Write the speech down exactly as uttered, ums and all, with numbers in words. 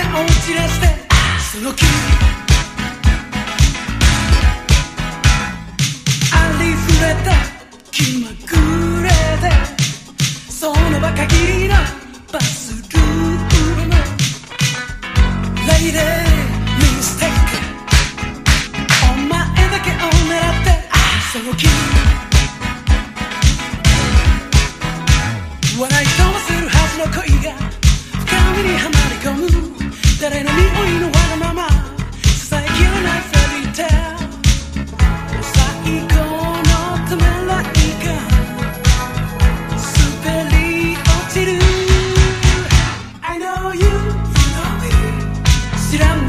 顔を散らしてその気ありふれた気まぐれでその場限りのバスルームのレイデーミステイクお前だけを狙ってその気笑い飛ばせるはずの恋が深みにはまり込む誰の匂いのわがままささやきのないフェリーテール最高のためらいが滑り落ちる I know you, you know me 知らん